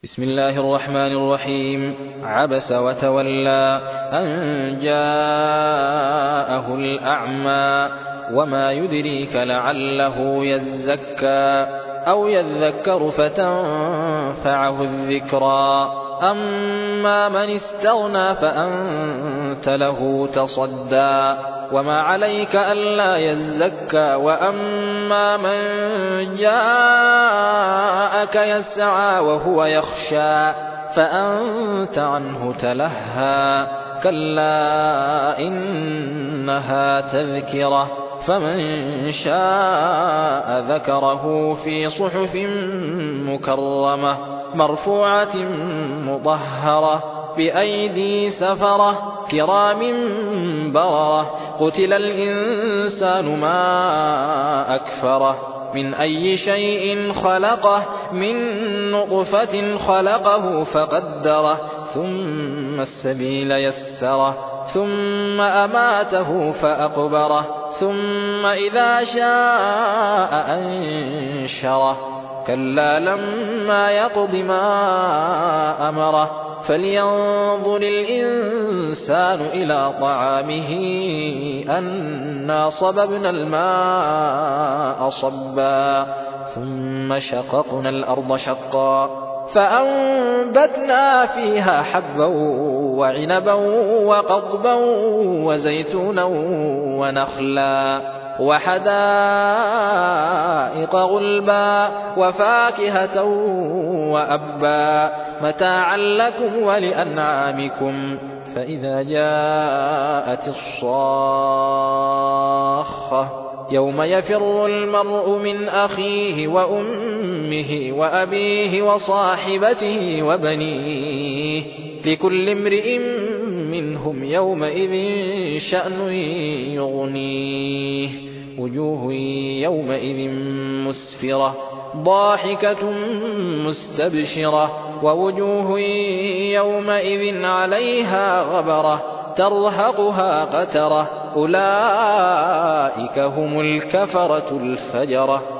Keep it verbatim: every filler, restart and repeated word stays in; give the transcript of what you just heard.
بسم الله الرحمن الرحيم. عبس وتولى أن جاءه الأعمى وما يدريك لعله يزكى أو يذكر فتنفعه الذكرى أما من استغنى فأنت له تصدى وما عليك ألا يزكى وأما من جاءك يسعى وهو يخشى فأنت عنه تلهى كلا إنها تذكرة فمن شاء ذكره في صحف مكرمة مرفوعة مطهرة بأيدي سفرة كرام بررة قتل الإنسان ما أكفره من أي شيء خلقه من نطفة خلقه فقدره ثم السبيل يسره ثم أماته فأقبره ثم إذا شاء أنشره كلا لما يقض ما أمره فلينظر الإنسان إلى طعامه أنا صببنا الماء صبا ثم شققنا الأرض شقا فأنبتنا فيها حبا وعنبا وقضبا وزيتونا ونخلا وحدائق غلبا وفاكهة وأبا متاعا لكم ولأنعامكم فإذا جاءت الصاخة يوم يفر المرء من أخيه وأمه وأبيه وصاحبته وبنيه لكل امرئ منهم يومئذ شأن يغنيه وجوه يومئذ مسفرة ضاحكة مستبشرة ووجوه يومئذ عليها غبرة ترهقها قترة أولئك هم الكفرة الفجرة.